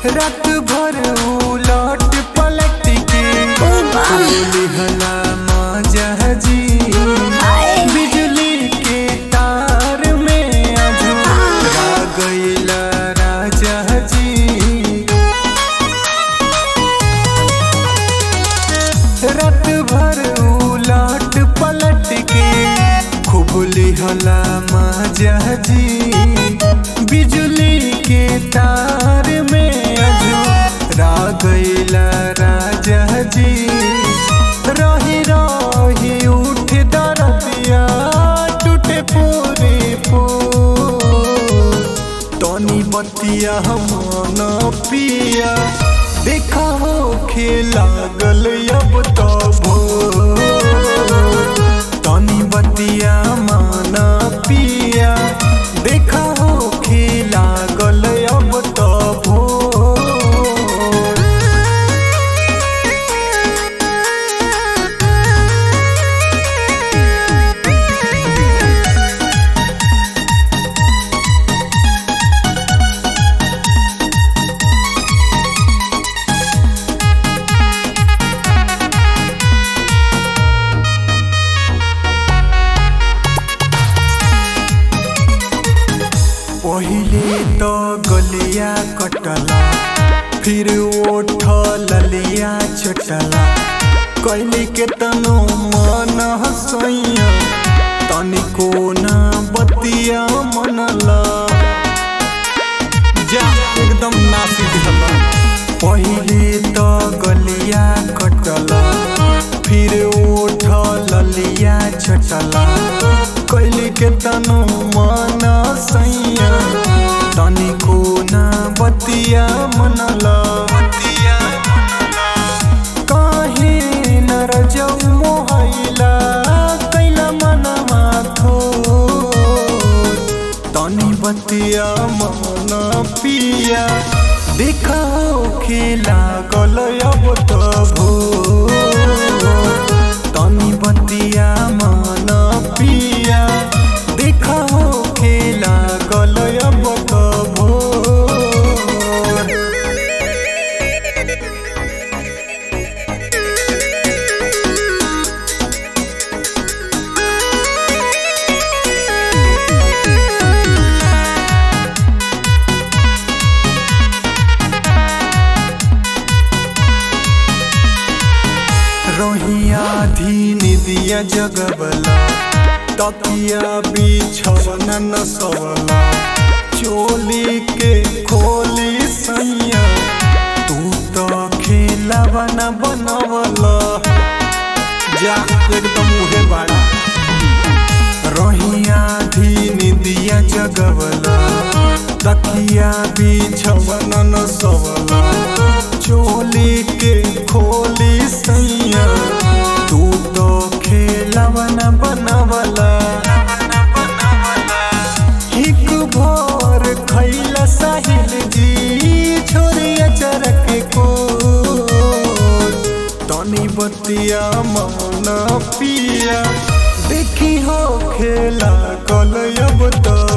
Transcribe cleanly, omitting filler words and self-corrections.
रात भर उलट पलट के बोली हला मजा जी बिजली के तार में अझुरा गईला राजा जी। रात भर उलट पलट के खूब लिहला मजा जी बिजली के तार में अझुरा गईला राजा जी। रही रही उठ दरदिया टूटे पूरे तनी बतिया मन पिया देखा हो खेला गल अब तो तनी बतिया मन पिया देखा हो खेला गल अब तो पहिले तो गलिया कटला फिर ओठ ललिया चटला कैली के तनो मन हसैया तनिको ना बतिया मनला जा एकदम नासी दिखला। पहिले तो गलिया कटला फिर ओठ ललिया चटला कैली के तनो मन सैया तनिको ना बतिया मनला। काहे न रजौ मोहैला कैला मनवा थोर तनी बतिया मन पिया देखा खेला गल अब तो तनी बतिया मन पिया देखा खेला गल अब तो रोहिया धीन दिया जगबला तकिया बिछवना न सवला चोली के खोली सैया तू तो खेलवा न बनवला जा एकदम उहे बाड़ा। रोहिया धीन दिया जगबला तकिया बिछवना न सवला चोली के खोली सैया तू तो खेलवा न बनवला। हिक भोर खैला साहिल जी छोरिया चरक को तनी बतिया मन पिया देखी हो खेला कल अब तो